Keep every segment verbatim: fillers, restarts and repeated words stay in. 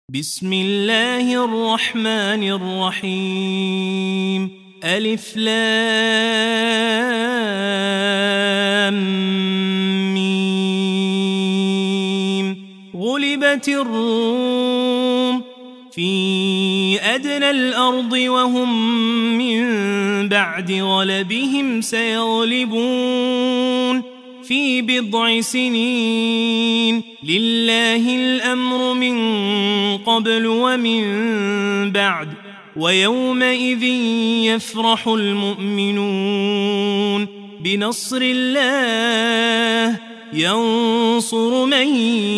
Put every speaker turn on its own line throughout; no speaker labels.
بسم الله الرحمن الرحيم ألف لام ميم غلبت الروم في أدنى الأرض وهم من بعد غلبهم سيغلبون في بضع سنين لله الأمر من قبل ومن بعد ويومئذ يفرح المؤمنون بنصر الله ينصر من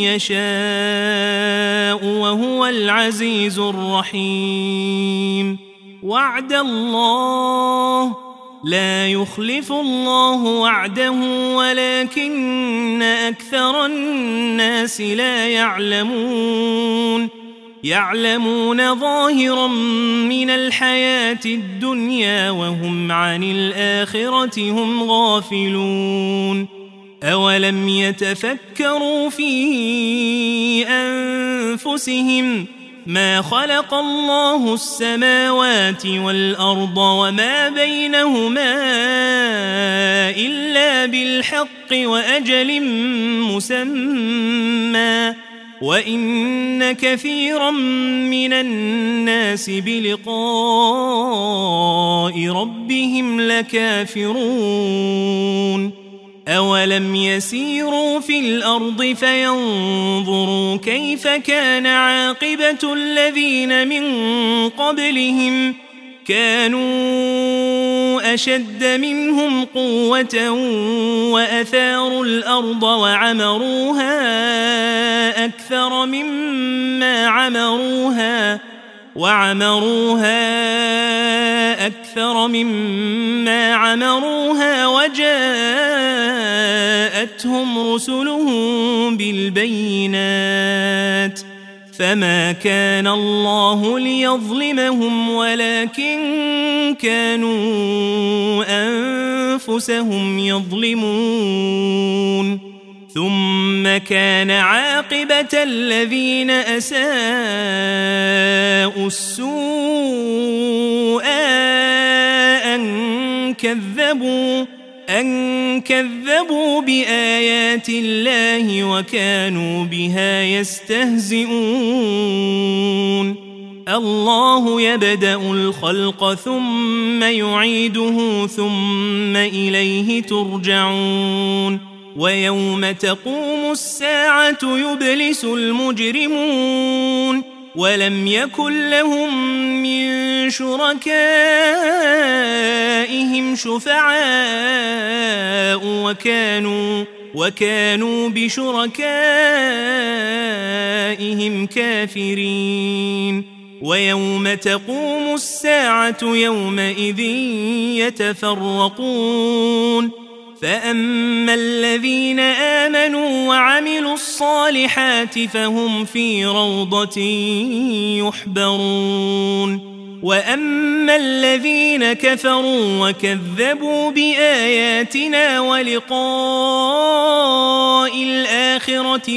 يشاء وهو العزيز الرحيم وعد الله لا يخلف الله وعده ولكن أكثر الناس لا يعلمون يعلمون ظاهرا من الحياة الدنيا وهم عن الآخرة هم غافلون أولم يتفكروا في أنفسهم ما خلق الله السماوات والأرض وما بينهما إلا بالحق وأجل مسمى وإن كثيرا من الناس بلقاء ربهم لكافرون أولم يسيروا في الأرض فينظروا كيف كان عاقبة الذين من قبلهم كانوا أشد منهم قوة وأثاروا الأرض وعمروها أكثر مما عمروها وعمروها أكثر مما عمروها وجاءتهم رسلهم بالبينات فما كان الله ليظلمهم ولكن كانوا أنفسهم يظلمون ثم كان عاقبة الذين أساءوا السوء أن كذبوا أن كذبوا بآيات الله وكانوا بها يستهزئون الله يبدأ الخلق ثم يعيده ثم إليه ترجعون ويوم تقوم الساعة يبلس المجرمون ولم يكن لهم من شركائهم شفعاء وكانوا وكانوا بشركائهم كافرين ويوم تقوم الساعة يومئذ يتفرقون فأما الذين آمنوا وعملوا الصالحات فهم في روضة يحبرون وأما الذين كفروا وكذبوا بآياتنا ولقاء الآخرة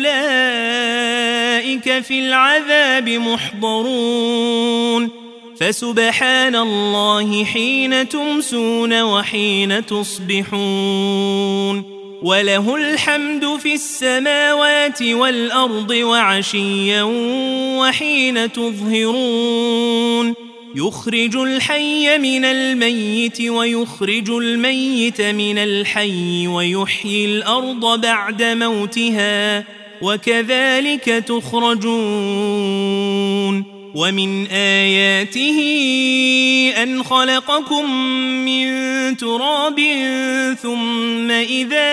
فأولئك في العذاب محضرون فسبحان الله حين تمسون وحين تصبحون وله الحمد في السماوات والأرض وعشيا وحين تظهرون يخرج الحي من الميت ويخرج الميت من الحي ويحيي الأرض بعد موتها وكذلك تخرجون ومن آياته أن خلقكم من تراب ثم إذا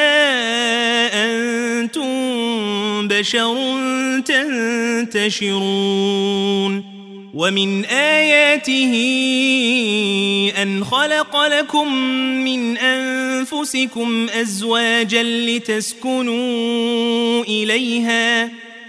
أنتم بشر تنتشرون ومن آياته أن خلق لكم من أنفسكم أزواجا لتسكنوا إليها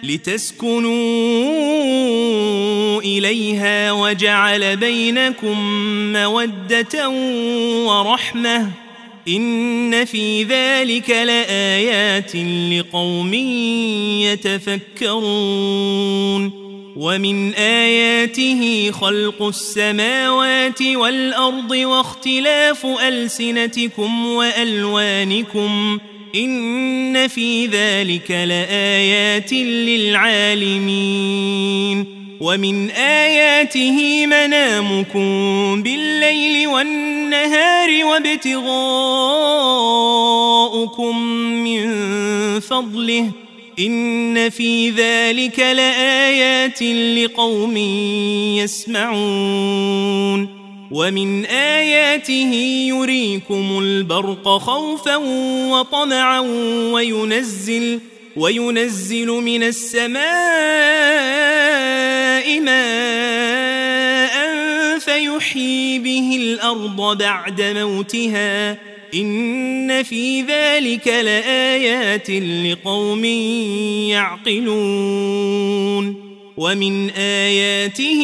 لتسكنوا إليها وجعل بينكم مودة ورحمة إن في ذلك لآيات لقوم يتفكرون ومن آياته خلق السماوات والأرض واختلاف ألسنتكم وألوانكم إن في ذلك لآيات للعالمين ومن آياته منامكم بالليل والنهار وابتغاؤكم من فضله إن في ذلك لآيات لقوم يسمعون ومن آياته يريكم البرق خوفا وطمعا وينزل وينزل من السماء ماء فيحيي به الأرض بعد موتها إن في ذلك لآيات لقوم يعقلون ومن آياته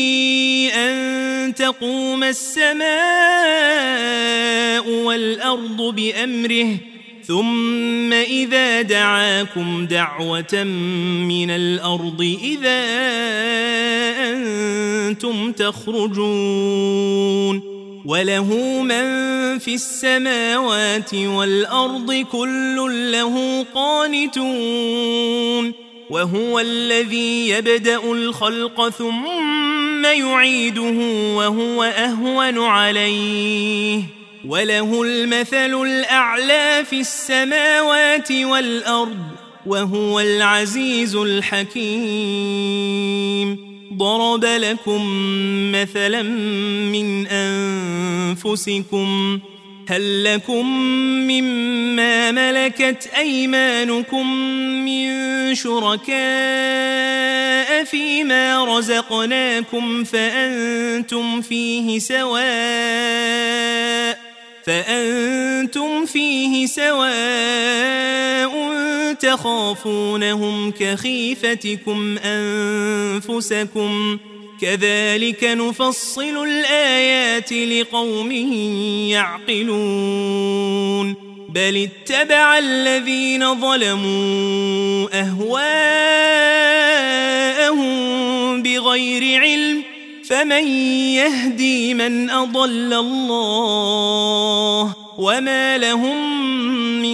أن تقوم السماء والأرض بأمره ثم إذا دعاكم دعوة من الأرض إذا أنتم تخرجون وله من في السماوات والأرض كل له قانتون وهو الذي يبدأ الخلق ثم يعيده وهو أهون عليه وله المثل الأعلى في السماوات والأرض وهو العزيز الحكيم ضرب لكم مثلا من أنفسكم هل لكم مما ملكت أيمانكم من شركاء فيما رزقناكم فأنتم فيه سواء فأنتم فيه سواء تخافونهم كخيفتكم أنفسكم كذلك نفصل الآيات لقوم يعقلون بل اتبع الذين ظلموا أهواءهم بغير علم فمن يهدي من أضل الله وما لهم من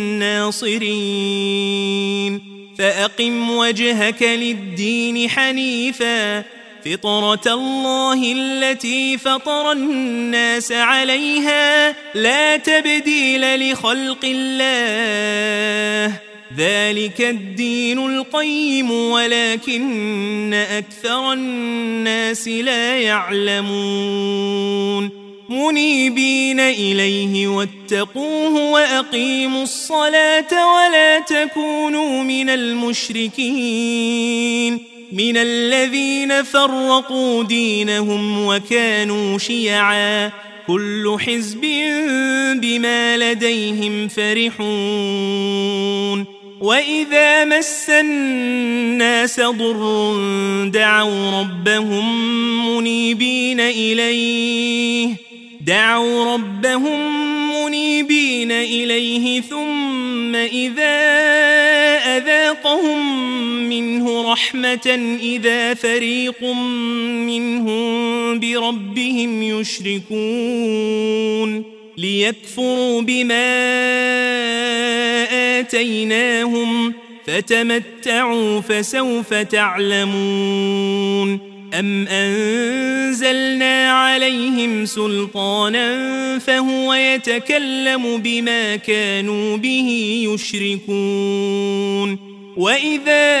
ناصرين فأقم وجهك للدين حنيفا فطرة الله التي فطر الناس عليها لا تبديل لخلق الله ذلك الدين القيم ولكن أكثر الناس لا يعلمون منيبين إليه واتقوه وأقيموا الصلاة ولا تكونوا من المشركين من الذين فرقوا دينهم وكانوا شيعا كل حزب بما لديهم فرحون وإذا مس الناس ضر دعوا ربهم منيبين إليه دعوا ربهم منيبين إليه ثم إذا أذاقهم منه رحمة إذا فريق منهم بربهم يشركون ليكفروا بما آتيناهم فتمتعوا فسوف تعلمون أم أنزلنا عليهم سلطانا فهو يتكلم بما كانوا به يشركون وإذا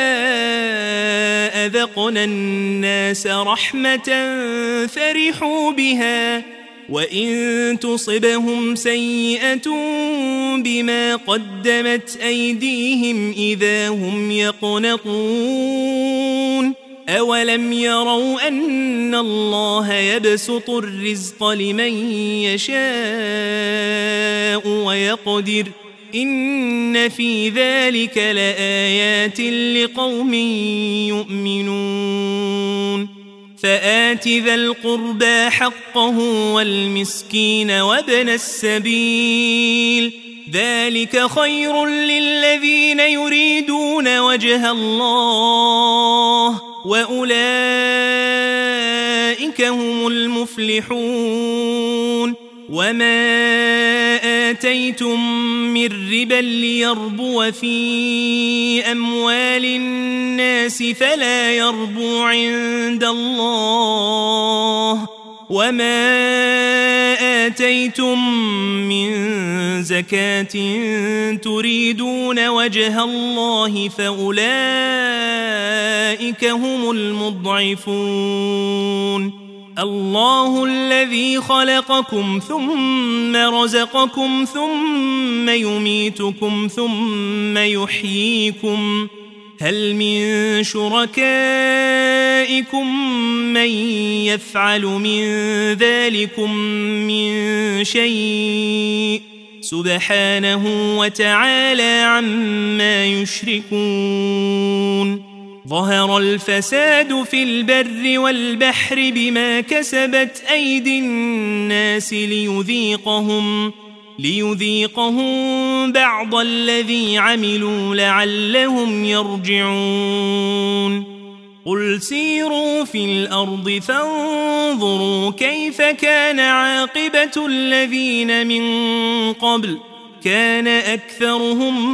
أذقنا الناس رحمة فرحوا بها وإن تصبهم سيئة بما قدمت أيديهم إذا هم يقنطون أولم يروا أن الله يبسط الرزق لمن يشاء ويقدر إن في ذلك لآيات لقوم يؤمنون فآت ذا القربى حقه والمسكين وابن السبيل ذلك خير للذين يريدون وجه الله وأولئك هم المفلحون وما آتيتم من ربا ليربو في أموال الناس فلا يربو عند الله وما آتيتم من زكاة تريدون وجه الله فأولئك هم المضعفون الله الذي خلقكم ثم رزقكم ثم يميتكم ثم يحييكم هل من شركائكم من يفعل من ذلكم من شيء سبحانه وتعالى عما يشركون ظهر الفساد في البر والبحر بما كسبت أيدي الناس ليذيقهم ليذيقهم بعض الذي عملوا لعلهم يرجعون قل سيروا في الأرض فانظروا كيف كان عاقبة الذين من قبل كان أكثرهم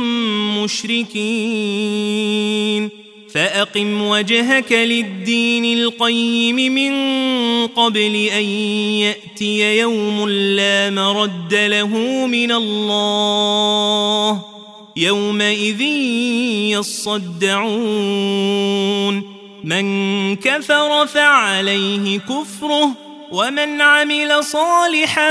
مشركين فأقم وجهك للدين القيم من قبل أن يأتي يوم لا مرد له من الله يومئذ يصدعون من كفر فعليه كفره ومن عمل صالحا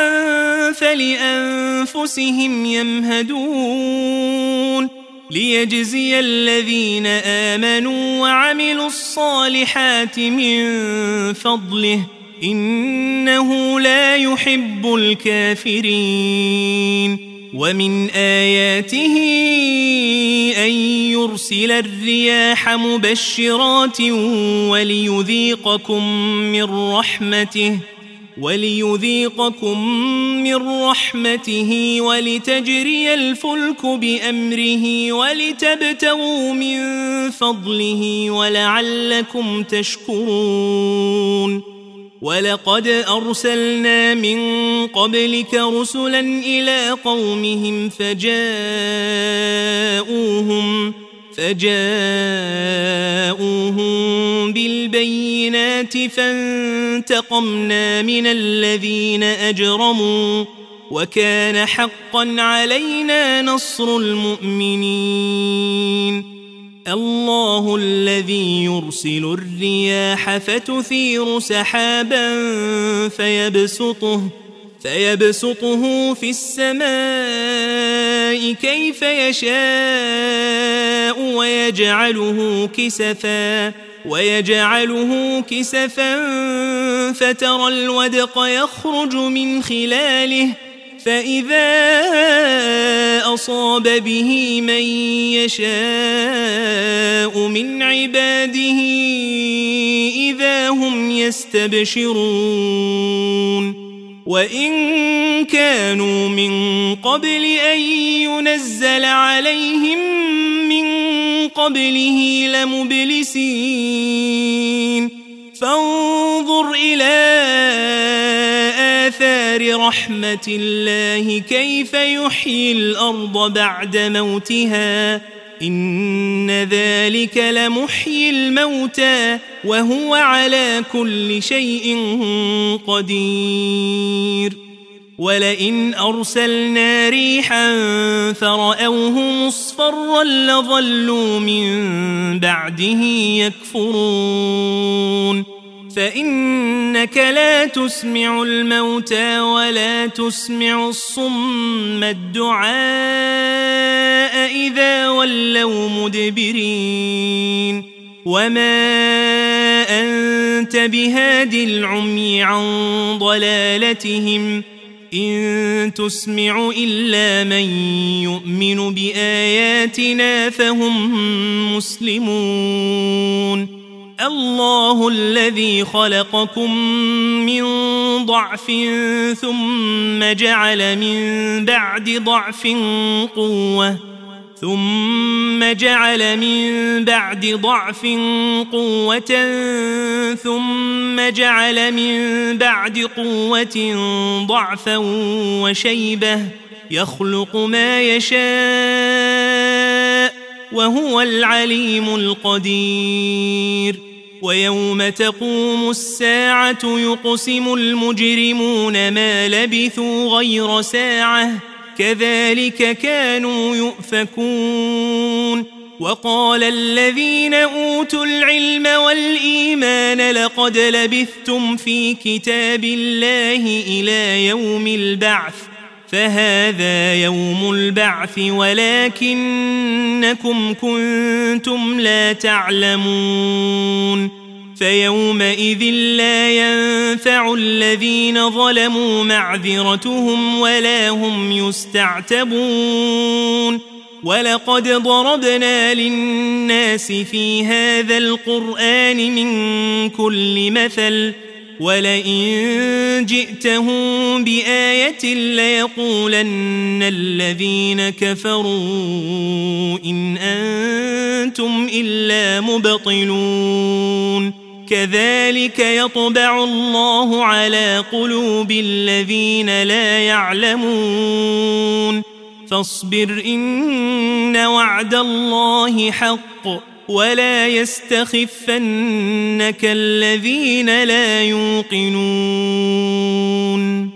فلأنفسهم يمهدون ليجزي الذين آمنوا وعملوا الصالحات من فضله إنه لا يحب الكافرين ومن آياته أن يرسل الرياح مبشرات وليذيقكم من رحمته وليذيقكم من رحمته ولتجري الفلك بأمره ولتبتغوا من فضله ولعلكم تشكرون ولقد أرسلنا من قبلك رسلا إلى قومهم فجاءوهم فجاءوهم بالبينات فانتقمنا من الذين أجرموا وكان حقا علينا نصر المؤمنين الله الذي يرسل الرياح فتثير سحابا فيبسطه فيبسطه في السماء كيف يشاء ويجعله كسفا ويجعله كسفا فترى الودق يخرج من خلاله فإذا أصاب به من يشاء من عباده إذا هم يستبشرون وإن كانوا من قبل أن ينزل عليهم من قبله لمبلسين فانظر إلى آثار رحمة الله كيف يحيي الأرض بعد موتها إن ذلك لمحيي الموتى وهو على كل شيء قدير ولئن أرسلنا ريحا فرأوه مصفرا لظلوا من بعده يكفرون فإنك لا تسمع الموتى ولا تسمع الصم الدعاء إذا ولوا مدبرين وما أنت بهاد العمي عن ضلالتهم إن تسمع إلا من يؤمن بآياتنا فهم مسلمون الله الذي خلقكم من ضعف ثم جعل من بعد ضعف قوة ثم جعل من بعد ضعف قوة ثم جعل من بعد قوة ضعفا وشيبة يخلق ما يشاء وهو العليم القدير ويوم تقوم الساعة يقسم المجرمون ما لبثوا غير ساعة كذلك كانوا يؤفكون وقال الذين أوتوا العلم والإيمان لقد لبثتم في كتاب الله إلى يوم البعث فهذا يوم البعث ولكنكم كنتم لا تعلمون فيومئذ لا ينفع الذين ظلموا معذرتهم ولا هم يستعتبون ولقد ضربنا للناس في هذا القرآن من كل مثل ولئن جئتهم بآية ليقولن الذين كفروا إن أنتم إلا مبطلون كذلك يطبع الله على قلوب الذين لا يعلمون فاصبر إن وعد الله حق ولا يستخفنك الذين لا يوقنون